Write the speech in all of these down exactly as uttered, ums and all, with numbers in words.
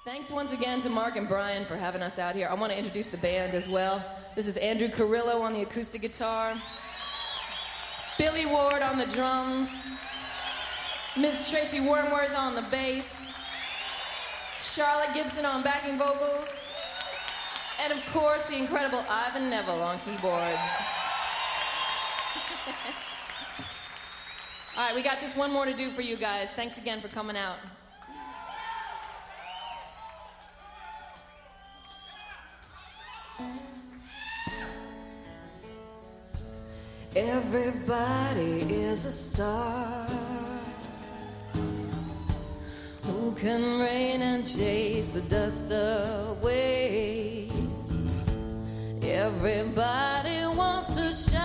Thanks once again to Mark and Brian for having us out here. I want to introduce the band as well. This is Andrew Carrillo on the acoustic guitar, Billy Ward on the drums, Miss Tracy Wormworth on the bass, Charlotte Gibson on backing vocals, and of course the incredible Ivan Neville on keyboards. All right, we got just one more to do for you guys. Thanks again for coming out. Everybody is a star who can rain and chase the dust away. Everybody wants to shine,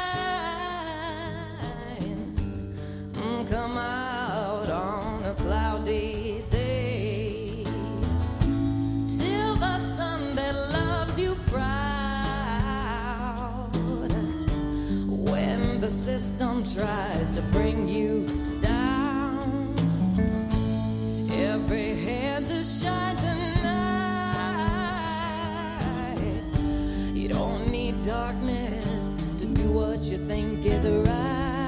come out on a cloudy day, till the sun that loves you proud, when the system tries to bring you down, every hand to shine tonight. You don't need darkness to do what you think is right.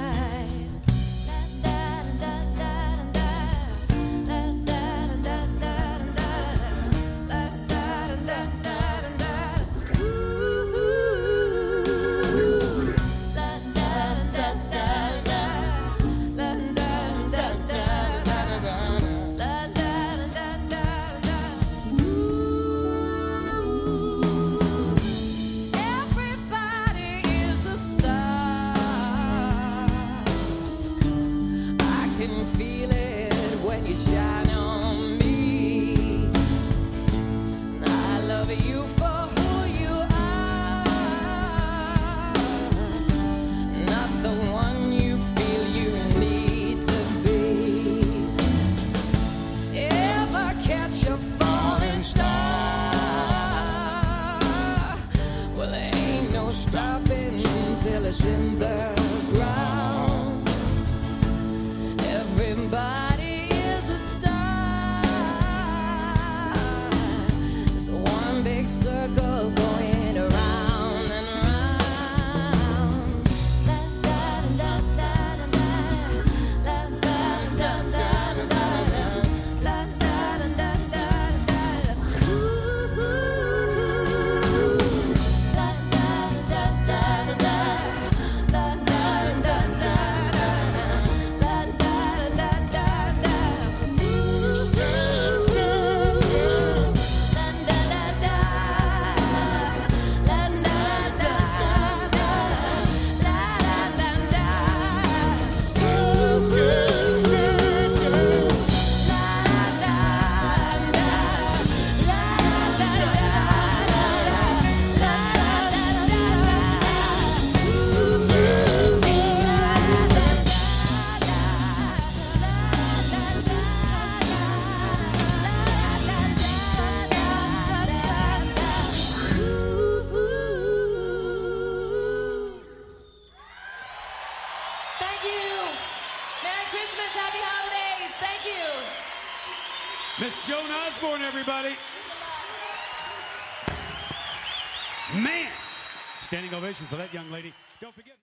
Feel it when you shine on me. I love you for who you are, not the one you feel you need to be. Ever catch a falling star? Well, there ain't no stopping till it's in the ground. Everybody is a star, just one big circle going around and around. La da da da da da, la da da da da da, la da da da da da. Ooh, la da da da da, la da da da da. Thank you. Merry Christmas, Happy Holidays. Thank you. Miss Joan Osborne, everybody. Man, standing ovation for that young lady. Don't forget.